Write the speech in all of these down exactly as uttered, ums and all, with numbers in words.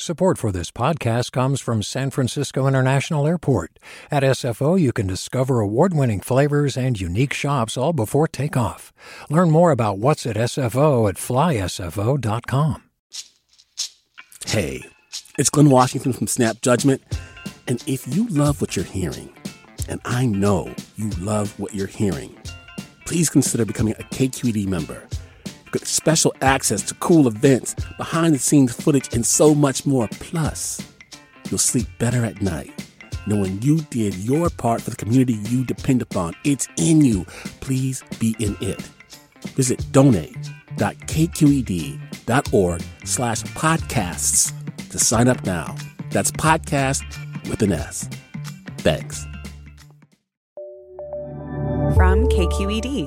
Support for this podcast comes from San Francisco International Airport. At S F O, you can discover award-winning flavors and unique shops all before takeoff. Learn more about what's at S F O at fly S F O dot com. Hey, it's Glenn Washington from Snap Judgment. And if you love what you're hearing, and I know you love what you're hearing, please consider becoming a K Q E D member. Get special access to cool events, behind-the-scenes footage, and so much more. Plus, you'll sleep better at night knowing you did your part for the community you depend upon. It's in you. Please be in it. Visit donate.kqed.org slash podcasts to sign up now. That's podcast with an S. Thanks. From K Q E D.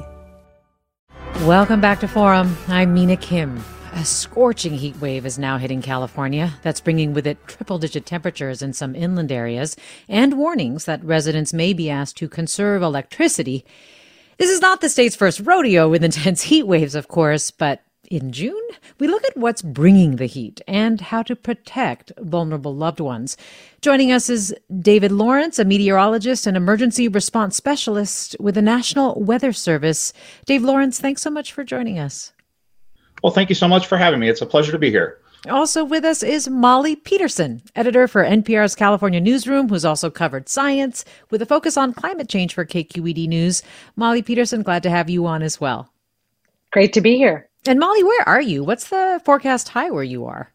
Welcome back to Forum. I'm Mina Kim. A scorching heat wave is now hitting California. That's bringing with it triple-digit temperatures in some inland areas and warnings that residents may be asked to conserve electricity. This is not the state's first rodeo with intense heat waves, of course, but in June, we look at what's bringing the heat and how to protect vulnerable loved ones. Joining us is David Lawrence, a meteorologist and emergency response specialist with the National Weather Service. Dave Lawrence, thanks so much for joining us. Well, thank you so much for having me. It's a pleasure to be here. Also with us is Molly Peterson, editor for N P R's California Newsroom, who's also covered science with a focus on climate change for K Q E D News. Molly Peterson, glad to have you on as well. Great to be here. And Molly, where are you? What's the forecast high where you are?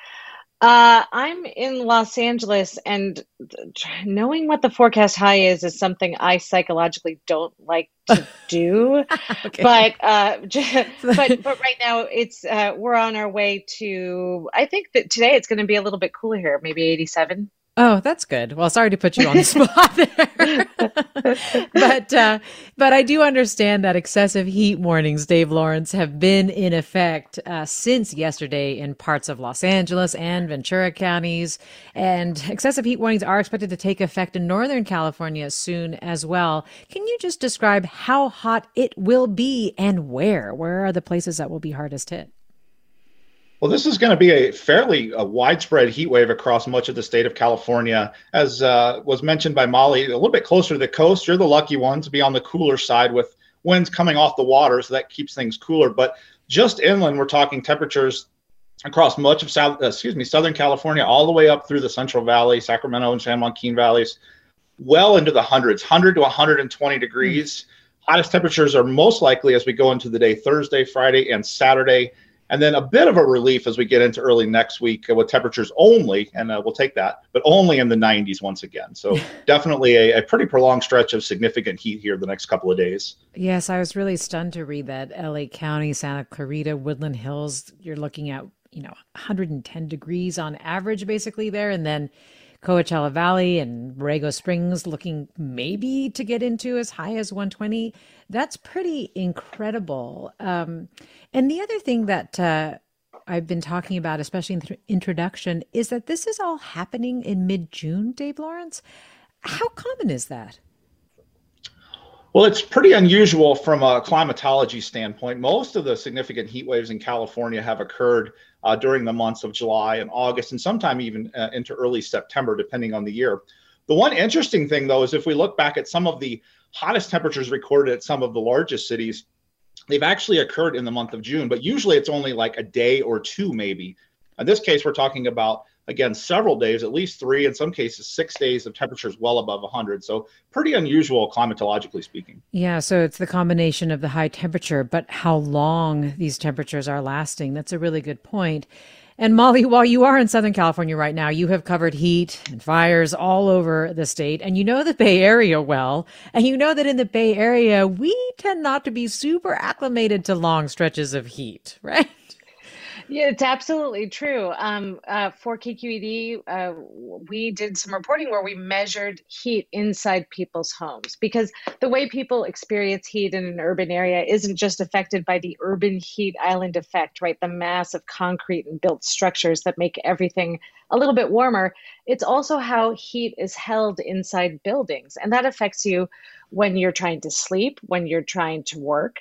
Uh, I'm in Los Angeles, and knowing what the forecast high is is something I psychologically don't like to do. Okay. But uh, but but right now it's uh, we're on our way to. I think that today it's going to be a little bit cooler here, maybe eighty-seven. Oh, that's good. Well, sorry to put you on the spot there. but uh, but I do understand that excessive heat warnings, Dave Lawrence, have been in effect uh, since yesterday in parts of Los Angeles and Ventura counties. And excessive heat warnings are expected to take effect in Northern California soon as well. Can you just describe how hot it will be and where? Where are the places that will be hardest hit? Well, this is going to be a fairly uh, widespread heat wave across much of the state of California. As uh, was mentioned by Molly, a little bit closer to the coast, you're the lucky one to be on the cooler side with winds coming off the water, so that keeps things cooler. But just inland, we're talking temperatures across much of South, uh, excuse me, Southern California, all the way up through the Central Valley, Sacramento and San Joaquin valleys, well into the hundreds, one hundred to one hundred twenty degrees. Mm-hmm. Hottest temperatures are most likely as we go into the day Thursday, Friday, and Saturday. And then a bit of a relief as we get into early next week with temperatures only, and uh, we'll take that, but only in the nineties once again. So definitely a, a pretty prolonged stretch of significant heat here the next couple of days. Yes, I was really stunned to read that L A County, Santa Clarita, Woodland Hills, you're looking at, you know, one hundred ten degrees on average basically there. And then Coachella Valley and Borrego Springs looking maybe to get into as high as one hundred twenty. That's pretty incredible. Um, and the other thing that uh, I've been talking about, especially in the introduction, is that this is all happening in mid-June, Dave Lawrence. How common is that? Well, it's pretty unusual from a climatology standpoint. Most of the significant heat waves in California have occurred uh, during the months of July and August, and sometime even uh, into early September, depending on the year. The one interesting thing, though, is if we look back at some of the hottest temperatures recorded at some of the largest cities, they've actually occurred in the month of June, but usually it's only like a day or two, maybe. In this case, we're talking about, again, several days, at least three, in some cases, six days of temperatures well above one hundred. So pretty unusual climatologically speaking. Yeah, so it's the combination of the high temperature, but how long these temperatures are lasting. That's a really good point. And Molly, while you are in Southern California right now, you have covered heat and fires all over the state, and you know the Bay Area well, and you know that in the Bay Area, we tend not to be super acclimated to long stretches of heat, right? Yeah, it's absolutely true. Um, uh, for K Q E D, uh, we did some reporting where we measured heat inside people's homes, because the way people experience heat in an urban area isn't just affected by the urban heat island effect, right? The mass of concrete and built structures that make everything a little bit warmer. It's also how heat is held inside buildings. And that affects you when you're trying to sleep, when you're trying to work.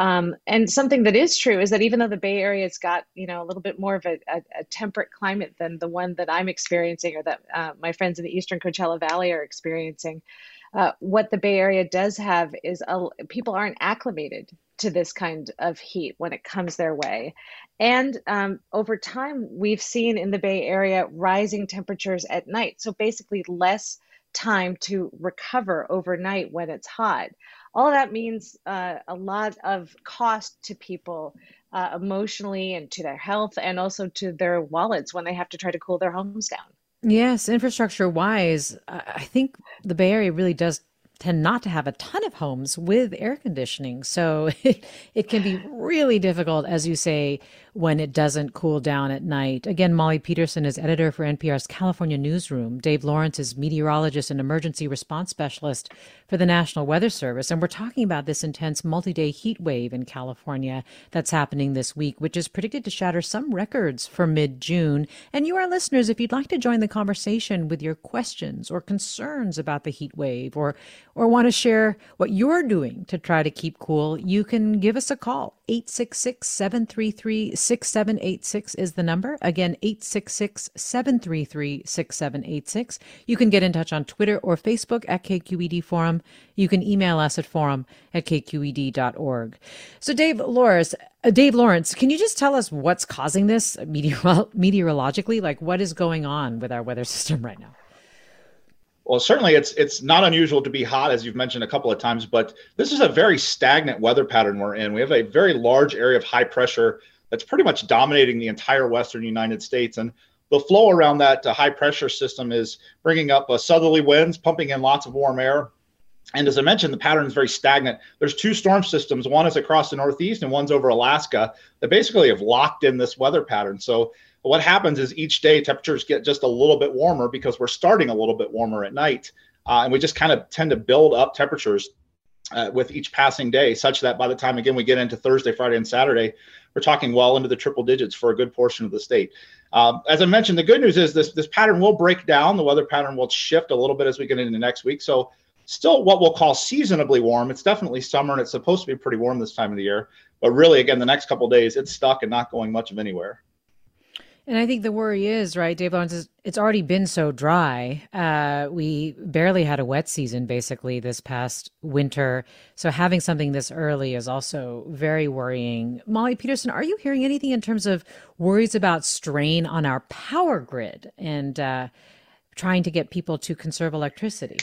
Um, and something that is true is that even though the Bay Area's got, you know, a little bit more of a, a, a temperate climate than the one that I'm experiencing or that uh, my friends in the Eastern Coachella Valley are experiencing, uh, what the Bay Area does have is a, people aren't acclimated to this kind of heat when it comes their way. And um, over time, we've seen in the Bay Area rising temperatures at night. So basically less time to recover overnight when it's hot. All of that means uh, a lot of cost to people uh, emotionally and to their health and also to their wallets when they have to try to cool their homes down. Yes, infrastructure wise, I think the Bay Area really does tend not to have a ton of homes with air conditioning. So it, it can be really difficult, as you say, when it doesn't cool down at night. Again, Molly Peterson is editor for N P R's California Newsroom. Dave Lawrence is meteorologist and emergency response specialist for the National Weather Service. And we're talking about this intense multi-day heat wave in California that's happening this week, which is predicted to shatter some records for mid-June. And you, our listeners, if you'd like to join the conversation with your questions or concerns about the heat wave or or want to share what you're doing to try to keep cool, you can give us a call. eight six six, seven three three, six seven eight six is the number. Again, eight six six, seven three three, six seven eight six. You can get in touch on Twitter or Facebook at K Q E D Forum. You can email us at forum at k q e d dot org. So Dave Lawrence, uh, Dave Lawrence, can you just tell us what's causing this meteor- meteorologically? Like what is going on with our weather system right now? Well, certainly it's it's not unusual to be hot, as you've mentioned a couple of times, but this is a very stagnant weather pattern we're in. We have a very large area of high pressure that's pretty much dominating the entire western United States. And the flow around that uh, high pressure system is bringing up uh, southerly winds, pumping in lots of warm air. And as I mentioned, the pattern is very stagnant. There's two storm systems. One is across the Northeast and one's over Alaska that basically have locked in this weather pattern. So what happens is each day temperatures get just a little bit warmer because we're starting a little bit warmer at night. Uh, and we just kind of tend to build up temperatures uh, with each passing day, such that by the time, again, we get into Thursday, Friday, and Saturday, we're talking well into the triple digits for a good portion of the state. Um, as I mentioned, the good news is this, this pattern will break down. The weather pattern will shift a little bit as we get into next week. So still what we'll call seasonably warm. It's definitely summer, and it's supposed to be pretty warm this time of the year. But really, again, the next couple of days, it's stuck and not going much of anywhere. And I think the worry is, right, Dave Lawrence, is it's already been so dry. Uh, we barely had a wet season, basically, this past winter. So having something this early is also very worrying. Molly Peterson, are you hearing anything in terms of worries about strain on our power grid and uh, trying to get people to conserve electricity?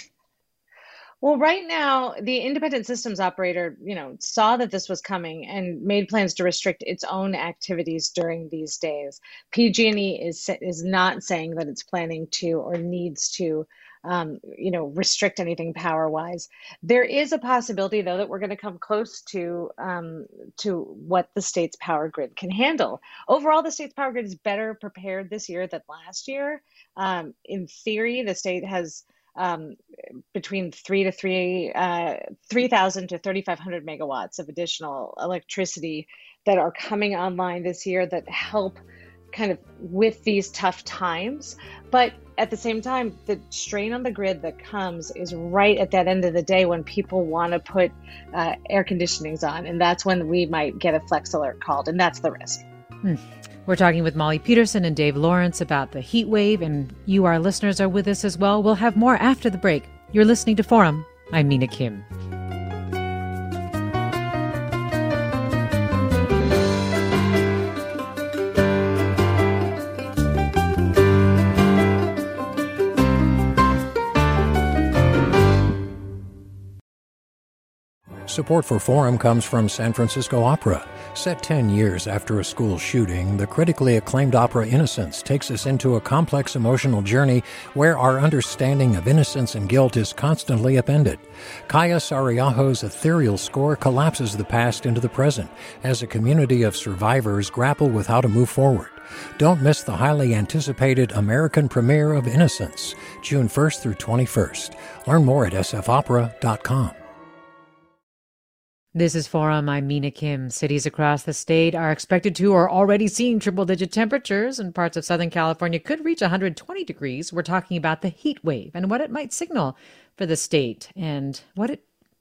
Well, right now, the independent systems operator, you know, saw that this was coming and made plans to restrict its own activities during these days. P G and E is is not saying that it's planning to or needs to, um, you know, restrict anything power-wise. There is a possibility, though, that we're going to come close to um, to what the state's power grid can handle. Overall, the state's power grid is better prepared this year than last year. Um, in theory, the state has Um, between three to three, uh, three thousand to thirty-five hundred megawatts of additional electricity that are coming online this year that help kind of with these tough times. But at the same time, the strain on the grid that comes is right at that end of the day when people want to put uh, air conditionings on. And that's when we might get a flex alert called. And that's the risk. Hmm. We're talking with Molly Peterson and Dave Lawrence about the heat wave, and you, our listeners, are with us as well. We'll have more after the break. You're listening to Forum. I'm Mina Kim. Support for Forum comes from San Francisco Opera. Set ten years after a school shooting, the critically acclaimed opera Innocence takes us into a complex emotional journey where our understanding of innocence and guilt is constantly upended. Kaya Sariaho's ethereal score collapses the past into the present as a community of survivors grapple with how to move forward. Don't miss the highly anticipated American premiere of Innocence, June first through twenty-first. Learn more at s f opera dot com. This is Forum. I'm Mina Kim. Cities across the state are expected to or already seeing triple-digit temperatures, and parts of Southern California could reach one hundred twenty degrees. We're talking about the heat wave and what it might signal for the state and what it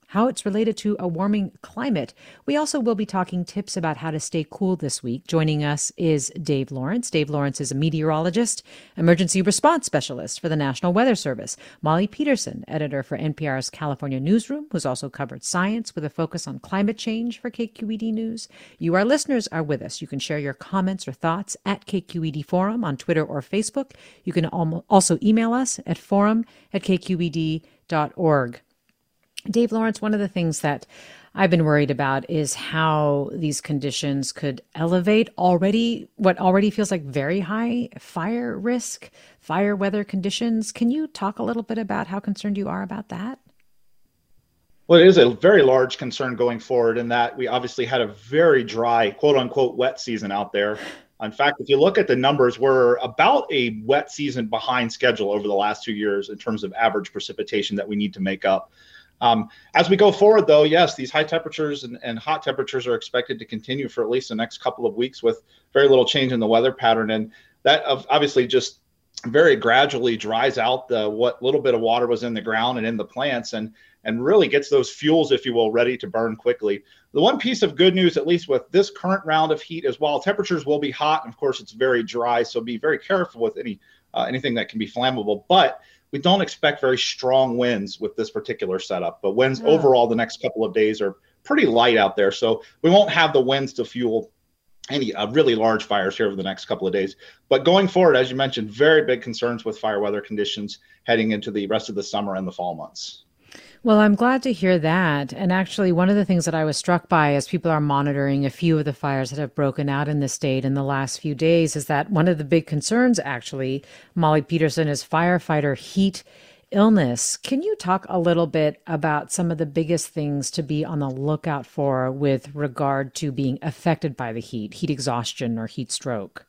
how it's related to a warming climate. We also will be talking tips about how to stay cool this week. Joining us is Dave Lawrence. Dave Lawrence is a meteorologist, emergency response specialist for the National Weather Service. Molly Peterson, editor for N P R's California Newsroom, who's also covered science with a focus on climate change for K Q E D News. You, our listeners, are with us. You can share your comments or thoughts at K Q E D Forum on Twitter or Facebook. You can also email us at forum at k q e d dot org. Dave Lawrence, one of the things that I've been worried about is how these conditions could elevate already what already feels like very high fire risk, fire weather conditions. Can you talk a little bit about how concerned you are about that? Well, it is a very large concern going forward in that we obviously had a very dry, quote unquote, wet season out there. In fact, if you look at the numbers, we're about a wet season behind schedule over the last two years in terms of average precipitation that we need to make up. Um, as we go forward, though, yes, these high temperatures and, and hot temperatures are expected to continue for at least the next couple of weeks with very little change in the weather pattern. And that obviously just very gradually dries out the what little bit of water was in the ground and in the plants and, and really gets those fuels, if you will, ready to burn quickly. The one piece of good news, at least with this current round of heat, is while temperatures will be hot, and of course, it's very dry, so be very careful with any uh, anything that can be flammable. But we don't expect very strong winds with this particular setup, but winds yeah. overall the next couple of days are pretty light out there. So we won't have the winds to fuel any uh, really large fires here over the next couple of days. But going forward, as you mentioned, very big concerns with fire weather conditions heading into the rest of the summer and the fall months. Well, I'm glad to hear that. And actually, one of the things that I was struck by as people are monitoring a few of the fires that have broken out in the state in the last few days is that one of the big concerns, actually, Molly Peterson, is firefighter heat illness. Can you talk a little bit about some of the biggest things to be on the lookout for with regard to being affected by the heat, heat exhaustion or heat stroke?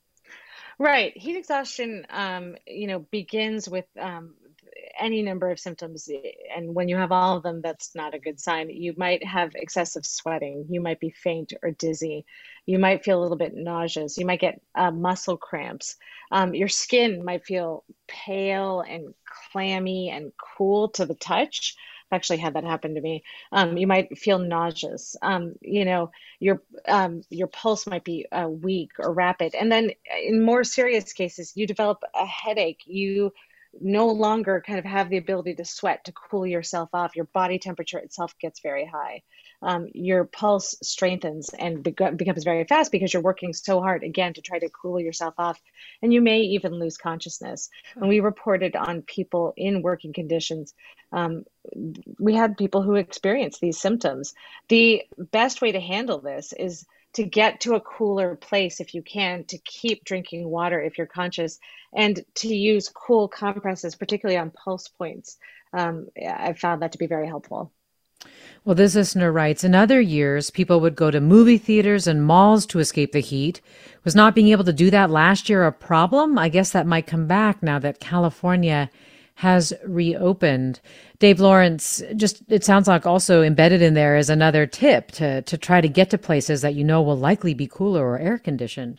Right. Heat exhaustion, um, you know, begins with um, any number of symptoms. And when you have all of them, that's not a good sign. You might have excessive sweating. You might be faint or dizzy. You might feel a little bit nauseous. You might get uh, muscle cramps. Um, your skin might feel pale and clammy and cool to the touch. I've actually had that happen to me. Um, you might feel nauseous. Um, you know, your um, your pulse might be uh, weak or rapid. And then in more serious cases, you develop a headache. You no longer kind of have the ability to sweat, to cool yourself off. Your body temperature itself gets very high. Um, your pulse strengthens and be- becomes very fast because you're working so hard, again, to try to cool yourself off. And you may even lose consciousness. When we reported on people in working conditions, um, we had people who experienced these symptoms. The best way to handle this is to get to a cooler place if you can, to keep drinking water if you're conscious, and to use cool compresses, particularly on pulse points. Um, I've found that to be very helpful. Well, this listener writes, in other years, people would go to movie theaters and malls to escape the heat. Was not being able to do that last year a problem? I guess that might come back now that California has reopened. Dave Lawrence, just it sounds like also embedded in there is another tip to, to try to get to places that you know will likely be cooler or air conditioned.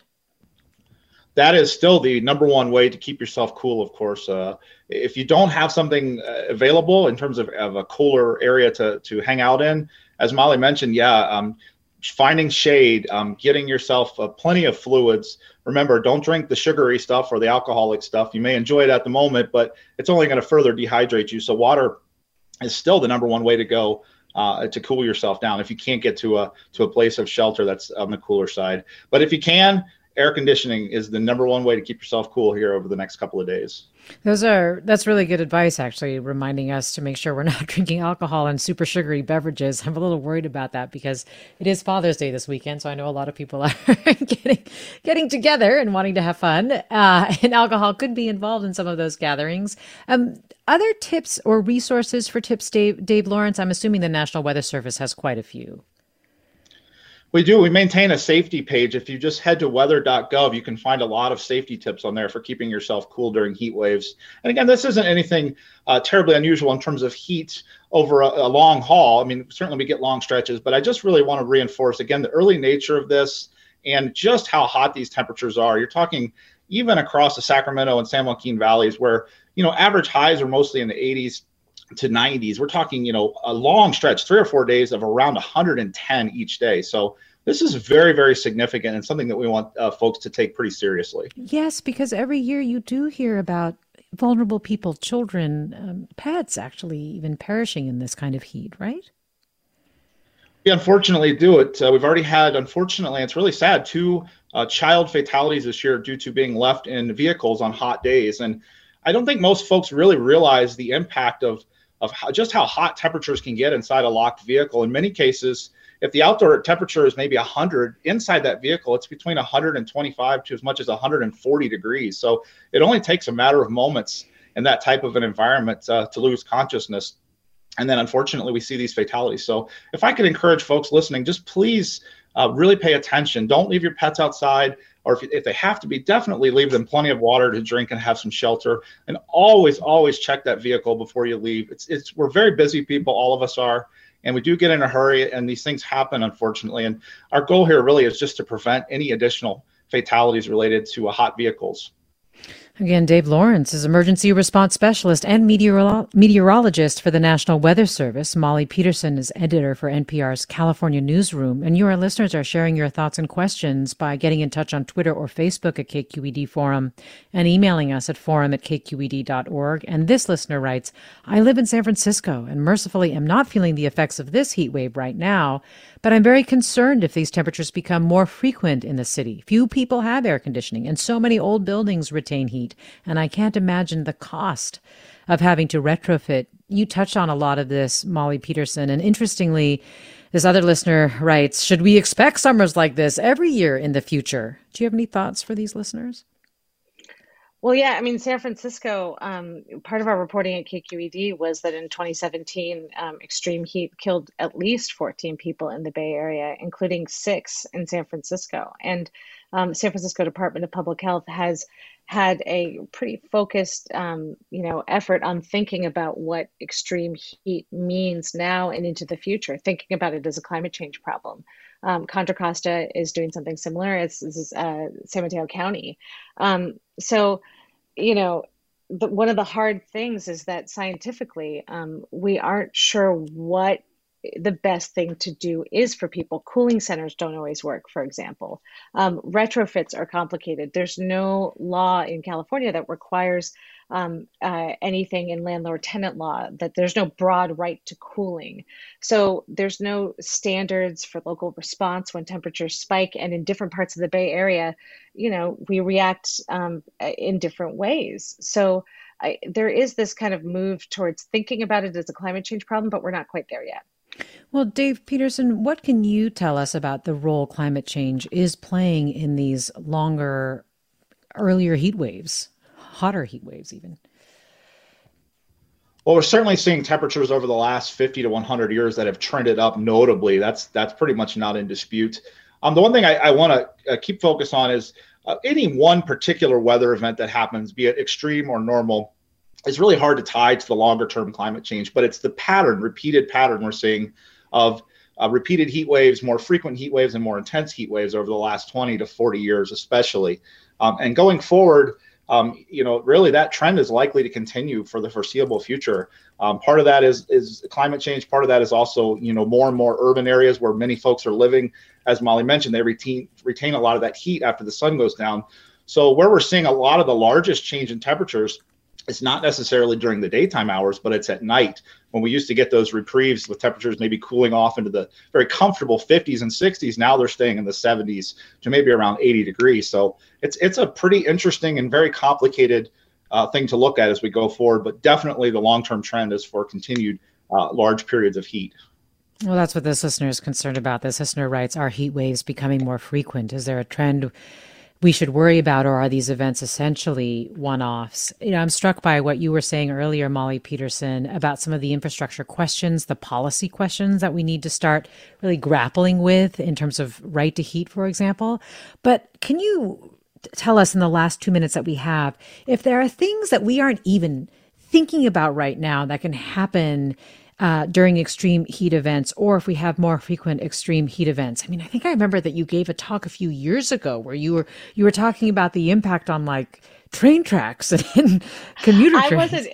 That is still the number one way to keep yourself cool, of course. Uh, if you don't have something uh, available in terms of, of a cooler area to, to hang out in, as Molly mentioned, yeah, um, finding shade, um, getting yourself uh, plenty of fluids. Remember, don't drink the sugary stuff or the alcoholic stuff. You may enjoy it at the moment, but it's only going to further dehydrate you. So water is still the number one way to go uh, to cool yourself down if you can't get to a to a place of shelter that's on the cooler side. But if you can, air conditioning is the number one way to keep yourself cool here over the next couple of days. Those are, that's really good advice, actually, reminding us to make sure we're not drinking alcohol and super sugary beverages. I'm a little worried about that because it is Father's Day this weekend. So I know a lot of people are getting, getting together and wanting to have fun. Uh, and alcohol could be involved in some of those gatherings. Um, other tips or resources for tips, Dave, Dave Lawrence? I'm assuming the National Weather Service has quite a few. We do. We maintain a safety page. If you just head to weather dot gov, you can find a lot of safety tips on there for keeping yourself cool during heat waves. And again, this isn't anything uh, terribly unusual in terms of heat over a, a long haul. I mean, certainly we get long stretches, but I just really want to reinforce, again, the early nature of this and just how hot these temperatures are. You're talking even across the Sacramento and San Joaquin valleys where, you know, average highs are mostly in the eighties. to nineties. We're talking, you know, a long stretch, three or four days of around one hundred ten each day. So this is very, very significant and something that we want uh, folks to take pretty seriously. Yes, because every year you do hear about vulnerable people, children, um, pets actually even perishing in this kind of heat, right? We unfortunately do it. Uh, we've already had, unfortunately, it's really sad, two uh, child fatalities this year due to being left in vehicles on hot days. And I don't think most folks really realize the impact of, of how, just how hot temperatures can get inside a locked vehicle. In many cases, if the outdoor temperature is maybe one hundred, inside that vehicle, it's between one hundred twenty-five to as much as one hundred forty degrees. So it only takes a matter of moments in that type of an environment uh, to lose consciousness. And then unfortunately, we see these fatalities. So if I could encourage folks listening, just please uh, really pay attention. Don't leave your pets outside, or if, if they have to be, definitely leave them plenty of water to drink and have some shelter. And always, always check that vehicle before you leave. It's, it's, we're very busy people, all of us are. And we do get in a hurry, and these things happen, unfortunately. And our goal here really is just to prevent any additional fatalities related to uh, hot vehicles. Again, Dave Lawrence is emergency response specialist and meteorolo- meteorologist for the National Weather Service. Molly Peterson is editor for N P R's California Newsroom. And you, our listeners, are sharing your thoughts and questions by getting in touch on Twitter or Facebook at K Q E D Forum and emailing us at forum at k q e d dot org. And this listener writes, I live in San Francisco and mercifully am not feeling the effects of this heat wave right now, but I'm very concerned if these temperatures become more frequent in the city. Few people have air conditioning, and so many old buildings retain heat. And I can't imagine the cost of having to retrofit. You touched on a lot of this, Molly Peterson. And interestingly, this other listener writes, should we expect summers like this every year in the future? Do you have any thoughts for these listeners? Well, yeah, I mean, San Francisco, um, part of our reporting at K Q E D was that in twenty seventeen, um, extreme heat killed at least fourteen people in the Bay Area, including six in San Francisco. And um, San Francisco Department of Public Health has had a pretty focused, um, you know, effort on thinking about what extreme heat means now and into the future, thinking about it as a climate change problem. Um, Contra Costa is doing something similar. It's, this is uh, San Mateo County. Um, so, you know, the, one of the hard things is that scientifically, um, we aren't sure what the best thing to do is for people. Cooling centers don't always work, for example. Um, retrofits are complicated. There's no law in California that requires um, uh, anything in landlord-tenant law, that there's no broad right to cooling. So there's no standards for local response when temperatures spike. And in different parts of the Bay Area, you know, we react um, in different ways. So I, there is this kind of move towards thinking about it as a climate change problem, but we're not quite there yet. Well, Dave Peterson, what can you tell us about the role climate change is playing in these longer, earlier heat waves, hotter heat waves even? Well, we're certainly seeing temperatures over the last fifty to one hundred years that have trended up notably. That's that's pretty much not in dispute. Um, the one thing I, I want to uh, keep focus on is uh, any one particular weather event that happens, be it extreme or normal, it's really hard to tie to the longer term climate change, but it's the pattern, repeated pattern we're seeing of uh, repeated heat waves, more frequent heat waves and more intense heat waves over the last twenty to forty years, especially. Um, and going forward, um, you know, really that trend is likely to continue for the foreseeable future. Um, part of that is, is climate change. Part of that is also, you know, more and more urban areas where many folks are living. As Molly mentioned, they retain, retain a lot of that heat after the sun goes down. So where we're seeing a lot of the largest change in temperatures, it's not necessarily during the daytime hours, but it's at night when we used to get those reprieves with temperatures maybe cooling off into the very comfortable fifties and sixties. Now they're staying in the seventies to maybe around eighty degrees. So it's it's a pretty interesting and very complicated uh, thing to look at as we go forward. But definitely the long-term trend is for continued uh, large periods of heat. Well, that's what this listener is concerned about. This listener writes, are heat waves becoming more frequent? Is there a trend we should worry about, or are these events essentially one-offs? You know, I'm struck by what you were saying earlier, Molly Peterson, about some of the infrastructure questions, the policy questions that we need to start really grappling with in terms of right to heat, for example. But can you tell us in the last two minutes that we have, if there are things that we aren't even thinking about right now that can happen Uh, during extreme heat events, or if we have more frequent extreme heat events? I mean, I think I remember that you gave a talk a few years ago where you were you were talking about the impact on like train tracks and commuter I trains. wasn't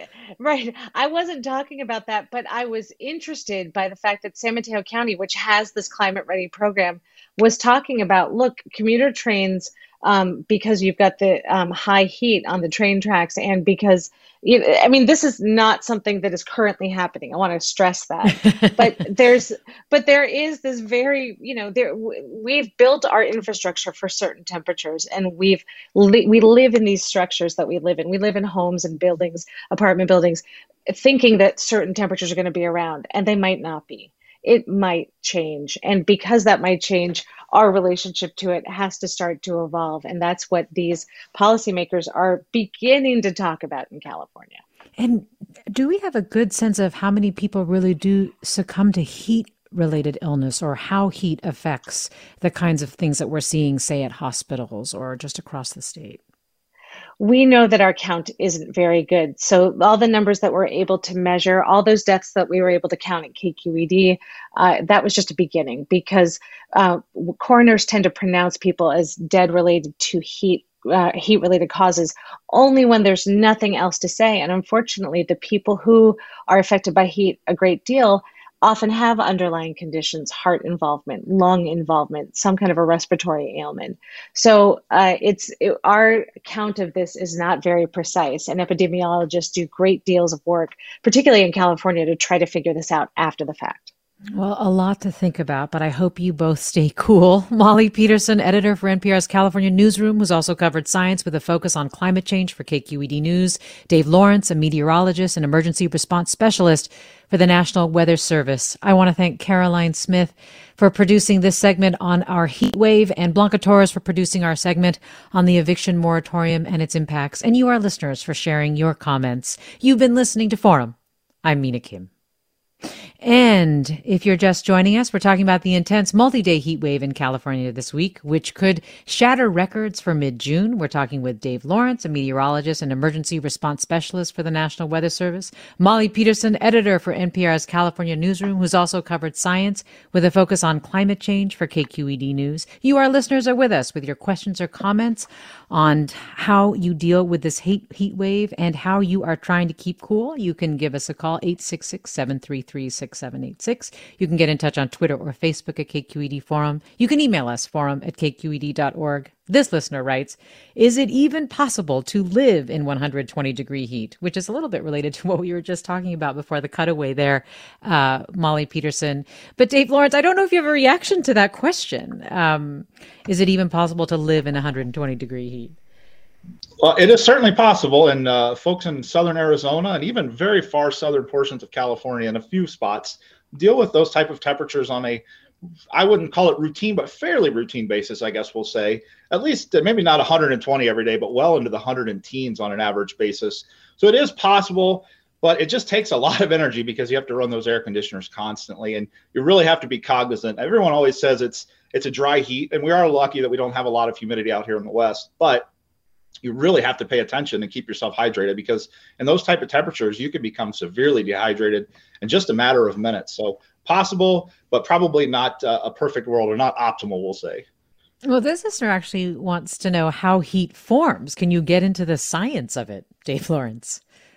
Right. I wasn't talking about that, but I was interested by the fact that San Mateo County, which has this climate ready program, was talking about, look, commuter trains, um, because you've got the um, high heat on the train tracks, and because, you know, I mean, this is not something that is currently happening. I want to stress that, but there's, but there is this very, you know, there we've built our infrastructure for certain temperatures, and we've li- we live in these structures that we live in. We live in homes and buildings, apartment buildings, thinking that certain temperatures are going to be around, and they might not be. It might change. And because that might change, our relationship to it has to start to evolve. And that's what these policymakers are beginning to talk about in California. And do we have a good sense of how many people really do succumb to heat related illness, or how heat affects the kinds of things that we're seeing, say, at hospitals or just across the state? We know that our count isn't very good. So all the numbers that we're able to measure, all those deaths that we were able to count at K Q E D, uh, that was just a beginning, because uh, coroners tend to pronounce people as dead related to heat, uh, heat-related causes only when there's nothing else to say. And unfortunately, the people who are affected by heat a great deal often have underlying conditions, heart involvement, lung involvement, some kind of a respiratory ailment. So uh, it's it, our count of this is not very precise, and epidemiologists do great deals of work, particularly in California, to try to figure this out after the fact. Well, a lot to think about, but I hope you both stay cool. Molly Peterson, editor for N P R's California Newsroom, who's also covered science with a focus on climate change for K Q E D News. Dave Lawrence, a meteorologist and emergency response specialist for the National Weather Service. I want to thank Caroline Smith for producing this segment on our heat wave, and Blanca Torres for producing our segment on the eviction moratorium and its impacts, and you, our listeners, for sharing your comments. You've been listening to Forum. I'm Mina Kim. And if you're just joining us, we're talking about the intense multi-day heat wave in California this week, which could shatter records for mid-June. We're talking with Dave Lawrence, a meteorologist and emergency response specialist for the National Weather Service, Molly Peterson, editor for N P R's California Newsroom, who's also covered science with a focus on climate change for K Q E D News. You, our listeners, are with us with your questions or comments on how you deal with this heat, heat wave and how you are trying to keep cool. You can give us a call, eight six six, seven three three, six seven eight six. You can get in touch on Twitter or Facebook at K Q E D Forum. You can email us, forum at k q e d dot org. This listener writes, is it even possible to live in one hundred twenty degree heat? Which is a little bit related to what we were just talking about before the cutaway there, uh, Molly Peterson. But Dave Lawrence, I don't know if you have a reaction to that question. Um, is it even possible to live in one hundred twenty degree heat? Well, it is certainly possible, and uh, folks in southern Arizona and even very far southern portions of California in a few spots deal with those type of temperatures on a, I wouldn't call it routine, but fairly routine basis, I guess we'll say. At least uh, maybe not one hundred twenty every day, but well into the hundred and teens on an average basis. So it is possible, but it just takes a lot of energy because you have to run those air conditioners constantly, and you really have to be cognizant. Everyone always says it's it's a dry heat, and we are lucky that we don't have a lot of humidity out here in the West, but you really have to pay attention and keep yourself hydrated, because in those type of temperatures, you can become severely dehydrated in just a matter of minutes. So possible, but probably not uh, a perfect world, or not optimal, we'll say. Well, this listener actually wants to know how heat forms. Can you get into the science of it, Dave Lawrence?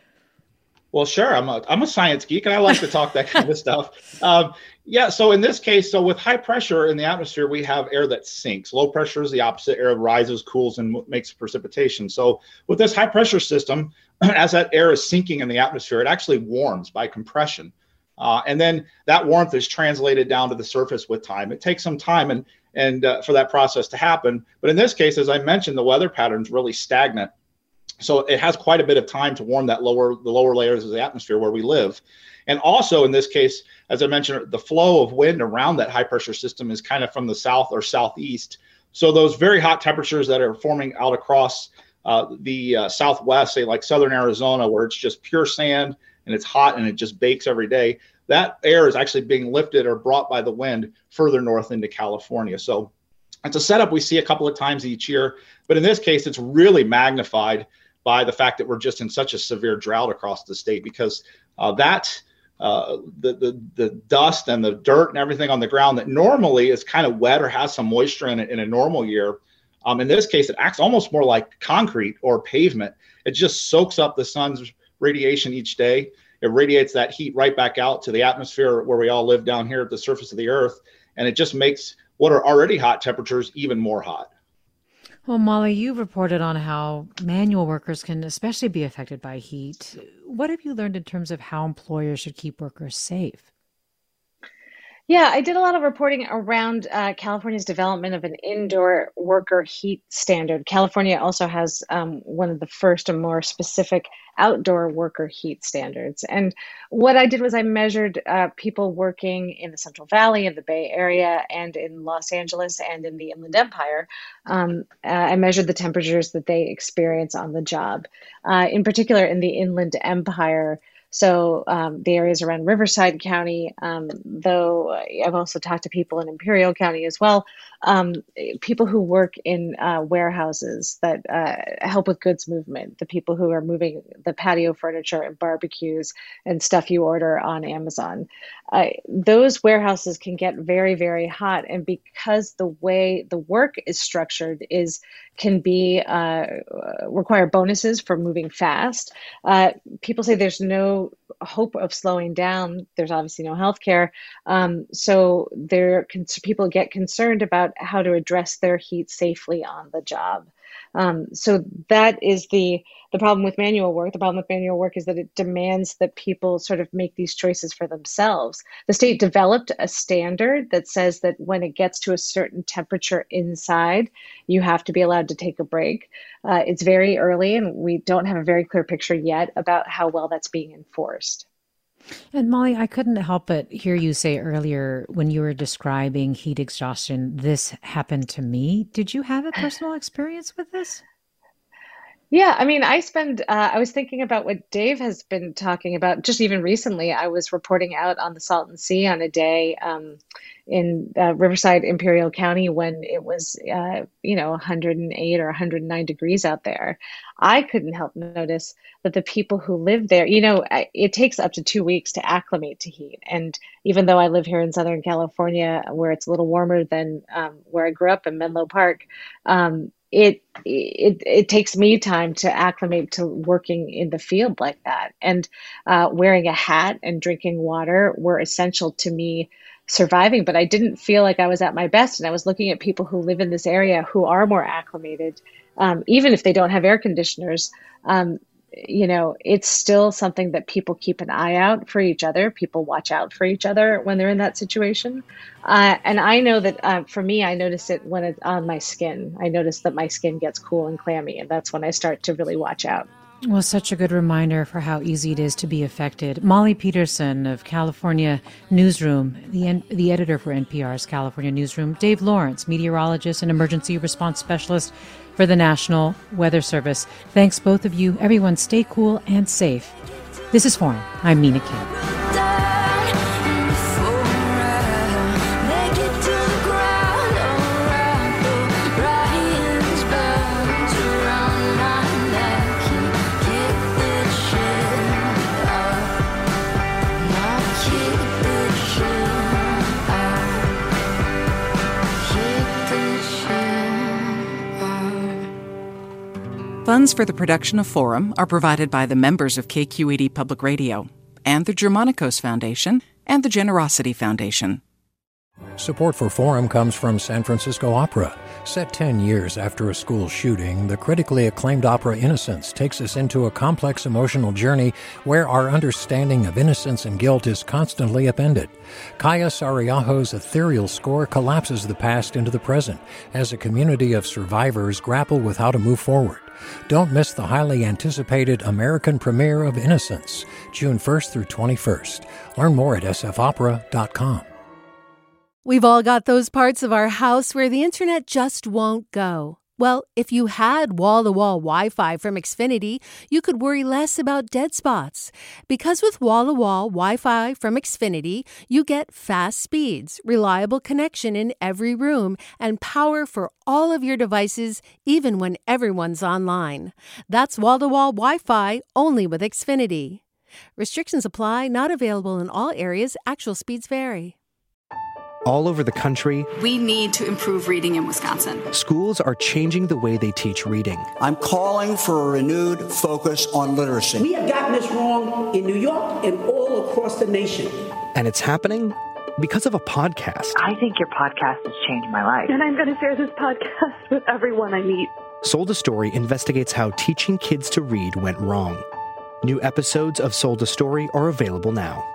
Well, sure. I'm a, I'm a science geek, and I like to talk that kind of stuff. Um, yeah, so in this case, so with high pressure in the atmosphere, we have air that sinks. Low pressure is the opposite. Air rises, cools, and makes precipitation. So with this high pressure system, as that air is sinking in the atmosphere, it actually warms by compression. Uh, and then that warmth is translated down to the surface with time. It takes some time and, and uh, for that process to happen. But in this case, as I mentioned, the weather pattern is really stagnant. So it has quite a bit of time to warm that lower, the lower layers of the atmosphere where we live. And also in this case, as I mentioned, the flow of wind around that high pressure system is kind of from the south or southeast. So those very hot temperatures that are forming out across uh, the uh, southwest, say like southern Arizona, where it's just pure sand and it's hot and it just bakes every day, that air is actually being lifted or brought by the wind further north into California. So it's a setup we see a couple of times each year, but in this case, it's really magnified by the fact that we're just in such a severe drought across the state, because uh, that uh, the, the the dust and the dirt and everything on the ground that normally is kind of wet or has some moisture in it in a normal year, um, in this case, it acts almost more like concrete or pavement. It just soaks up the sun's radiation each day. It radiates that heat right back out to the atmosphere where we all live down here at the surface of the earth. And it just makes what are already hot temperatures even more hot. Well, Molly, you've reported on how manual workers can especially be affected by heat. What have you learned in terms of how employers should keep workers safe? Yeah, I did a lot of reporting around uh, California's development of an indoor worker heat standard. California also has um, one of the first and more specific outdoor worker heat standards. And what I did was I measured uh, people working in the Central Valley, in the Bay Area, and in Los Angeles and in the Inland Empire. Um, uh, I measured the temperatures that they experience on the job. Uh, in particular, in the Inland Empire, So um, the areas around Riverside County, um, though I've also talked to people in Imperial County as well, um, people who work in uh, warehouses that uh, help with goods movement, the people who are moving the patio furniture and barbecues and stuff you order on Amazon. Uh, those warehouses can get very, very hot. And because the way the work is structured is can be uh, require bonuses for moving fast, uh, people say there's no hope of slowing down. There's obviously no healthcare. Um, so there, people get concerned about how to address their heat safely on the job. Um, so that is the the problem with manual work. The problem with manual work is that it demands that people sort of make these choices for themselves. The state developed a standard that says that when it gets to a certain temperature inside, you have to be allowed to take a break. Uh, it's very early, and we don't have a very clear picture yet about how well that's being enforced. And Molly, I couldn't help but hear you say earlier when you were describing heat exhaustion, this happened to me. Did you have a personal experience with this? Yeah, I mean, I spend, uh, I was thinking about what Dave has been talking about just even recently. I was reporting out on the Salton Sea on a day um, in uh, Riverside, Imperial County when it was, uh, you know, one hundred eight or one hundred nine degrees out there. I couldn't help notice that the people who live there, you know, it takes up to two weeks to acclimate to heat. And even though I live here in Southern California, where it's a little warmer than um, where I grew up in Menlo Park, um, It, it it takes me time to acclimate to working in the field like that. And uh, wearing a hat and drinking water were essential to me surviving. But I didn't feel like I was at my best. And I was looking at people who live in this area who are more acclimated, um, even if they don't have air conditioners. Um, you know, it's still something that people keep an eye out for each other. People watch out for each other when they're in that situation. Uh, and I know that uh, for me, I notice it when it's on my skin. I notice that my skin gets cool and clammy, and that's when I start to really watch out. Well, such a good reminder for how easy it is to be affected. Molly Peterson of California Newsroom, the the editor for N P R's California Newsroom, Dave Lawrence, meteorologist and emergency response specialist for the National Weather Service. Thanks, both of you. Everyone stay cool and safe. This is Forum. I'm Mina Kim. Funds for the production of Forum are provided by the members of K Q E D Public Radio and the Germanicos Foundation and the Generosity Foundation. Support for Forum comes from San Francisco Opera. Set ten years after a school shooting, the critically acclaimed opera Innocence takes us into a complex emotional journey where our understanding of innocence and guilt is constantly upended. Kaya Sariaho's ethereal score collapses the past into the present as a community of survivors grapple with how to move forward. Don't miss the highly anticipated American premiere of Innocence, June first through twenty-first. Learn more at s f opera dot com. We've all got those parts of our house where the internet just won't go. Well, if you had wall-to-wall Wi-Fi from Xfinity, you could worry less about dead spots. Because with wall-to-wall Wi-Fi from Xfinity, you get fast speeds, reliable connection in every room, and power for all of your devices, even when everyone's online. That's wall-to-wall Wi-Fi only with Xfinity. Restrictions apply, not available in all areas. Actual speeds vary. all over the country. We need to improve reading in Wisconsin. Schools are changing the way they teach reading. I'm calling for a renewed focus on literacy. We have gotten this wrong in New York and all across the nation. And it's happening because of a podcast. I think your podcast has changed my life. And I'm going to share this podcast with everyone I meet. Sold a Story investigates how teaching kids to read went wrong. New episodes of Sold a Story are available now.